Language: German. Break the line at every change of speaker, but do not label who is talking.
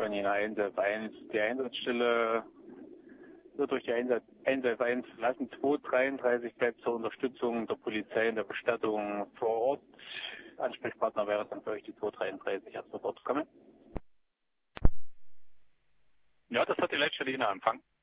von Ihnen 111. Die Einsatzstelle wird durch die 111 verlassen. 233 bleibt zur Unterstützung der Polizei in der Bestattung vor Ort. Ansprechpartner wäre dann für euch die 233 ab sofort kommen.
Ja, das hat die Leitstelle Ihnen Empfang.